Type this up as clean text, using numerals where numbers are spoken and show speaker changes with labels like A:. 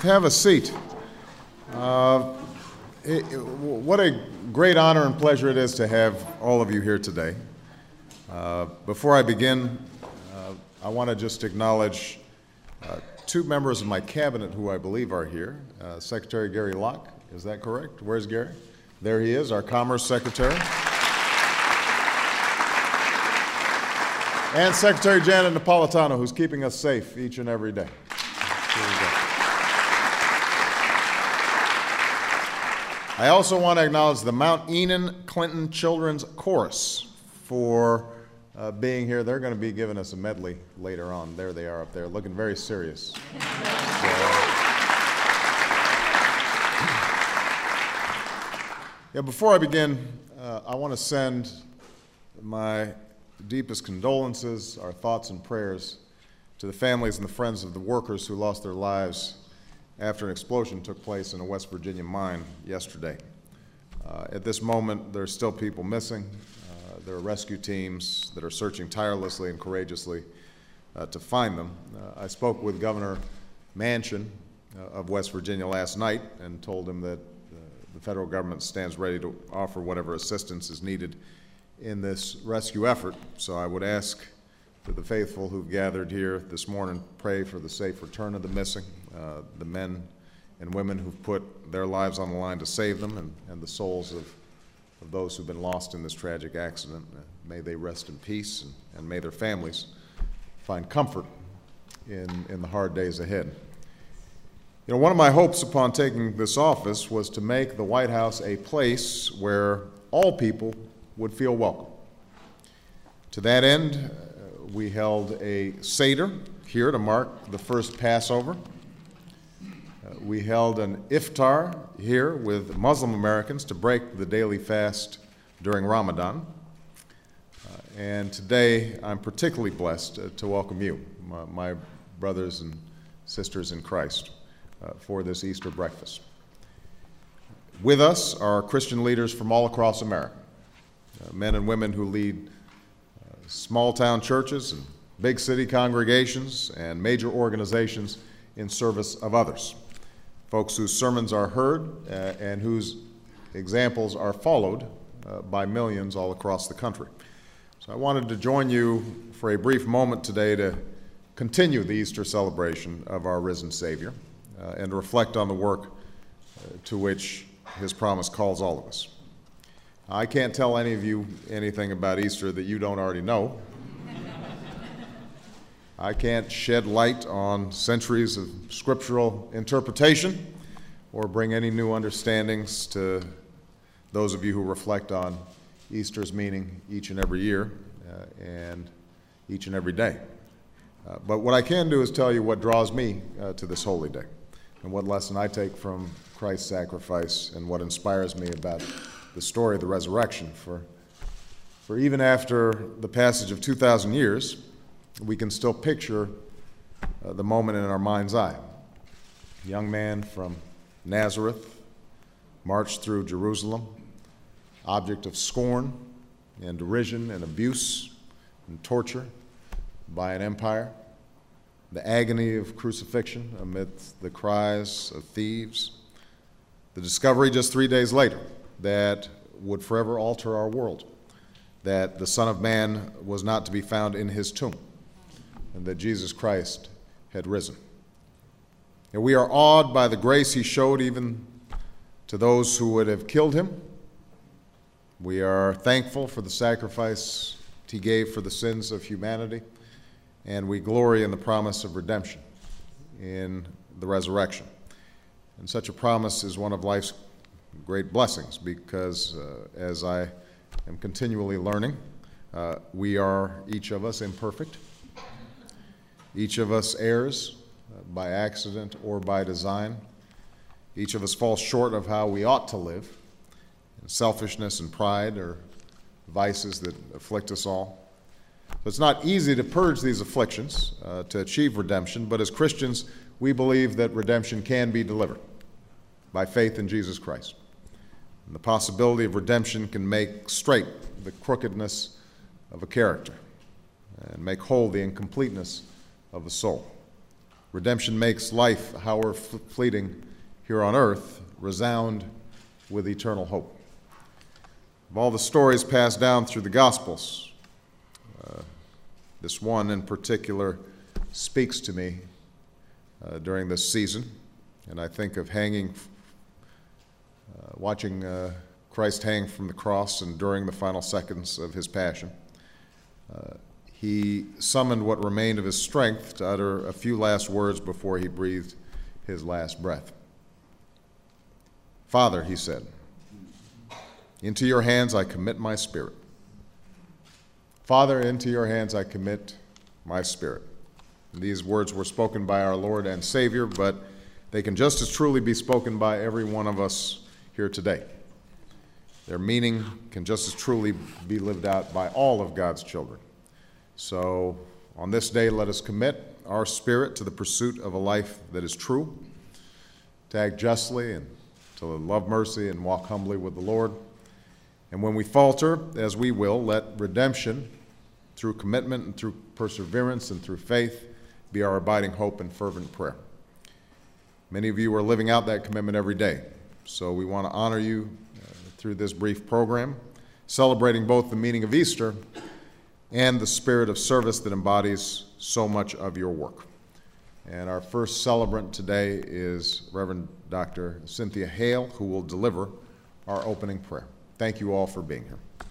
A: Have a seat. What a great honor and pleasure it is to have all of you here today. Before I begin, I want to just acknowledge two members of my cabinet who I believe are here. Secretary Gary Locke, is that correct? Where's Gary? There he is, our Commerce Secretary. And Secretary Janet Napolitano, who's keeping us safe each and every day. I also want to acknowledge the Mount Enon Clinton Children's Chorus for being here. They're going to be giving us a medley later on. There they are up there, looking very serious. Before I begin, I want to send my deepest condolences, our thoughts and prayers to the families and the friends of the workers who lost their lives after an explosion took place in a West Virginia mine yesterday. At this moment, there are still people missing. There are rescue teams that are searching tirelessly and courageously to find them. I spoke with Governor Manchin of West Virginia last night and told him that the federal government stands ready to offer whatever assistance is needed in this rescue effort. So I would ask that the faithful who've gathered here this morning pray for the safe return of the missing, the men and women who've put their lives on the line to save them, and the souls of those who've been lost in this tragic accident. May they rest in peace, and may their families find comfort in the hard days ahead. You know, one of my hopes upon taking this office was to make the White House a place where all people would feel welcome. To that end, we held a Seder here to mark the first Passover. We held an Iftar here with Muslim Americans to break the daily fast during Ramadan. And today, I'm particularly blessed to welcome you, my brothers and sisters in Christ, for this Easter breakfast. With us are Christian leaders from all across America, men and women who lead small-town churches and big city congregations and major organizations in service of others. Folks whose sermons are heard and whose examples are followed by millions all across the country. So I wanted to join you for a brief moment today to continue the Easter celebration of our risen Savior and to reflect on the work to which His promise calls all of us. I can't tell any of you anything about Easter that you don't already know. I can't shed light on centuries of scriptural interpretation or bring any new understandings to those of you who reflect on Easter's meaning each and every year and each and every day. But what I can do is tell you what draws me to this holy day and what lesson I take from Christ's sacrifice and what inspires me about the story of the resurrection. For even after the passage of 2,000 years, we can still picture the moment in our mind's eye. A young man from Nazareth marched through Jerusalem, object of scorn and derision and abuse and torture by an empire, the agony of crucifixion amidst the cries of thieves, the discovery just 3 days later that would forever alter our world, that the Son of Man was not to be found in his tomb, and that Jesus Christ had risen. And we are awed by the grace he showed even to those who would have killed him. We are thankful for the sacrifice he gave for the sins of humanity, and we glory in the promise of redemption in the resurrection. And such a promise is one of life's great blessings because, as I am continually learning, we are, each of us, imperfect. Each of us errs by accident or by design. Each of us falls short of how we ought to live. And selfishness and pride are vices that afflict us all. So it's not easy to purge these afflictions to achieve redemption, but as Christians, we believe that redemption can be delivered by faith in Jesus Christ. And the possibility of redemption can make straight the crookedness of a character and make whole the incompleteness of the soul. Redemption makes life, however fleeting here on earth, resound with eternal hope. Of all the stories passed down through the Gospels, this one in particular speaks to me during this season, and I think of watching Christ hang from the cross and during the final seconds of his passion. He summoned what remained of his strength to utter a few last words before he breathed his last breath. "Father," he said, "into your hands I commit my spirit." Father, into your hands I commit my spirit. And these words were spoken by our Lord and Savior, but they can just as truly be spoken by every one of us here today. Their meaning can just as truly be lived out by all of God's children. So on this day, let us commit our spirit to the pursuit of a life that is true, to act justly and to love mercy and walk humbly with the Lord. And when we falter, as we will, let redemption, through commitment and through perseverance and through faith, be our abiding hope and fervent prayer. Many of you are living out that commitment every day, so we want to honor you through this brief program, celebrating both the meaning of Easter and the spirit of service that embodies so much of your work. And our first celebrant today is Reverend Dr. Cynthia Hale, who will deliver our opening prayer. Thank you all for being here.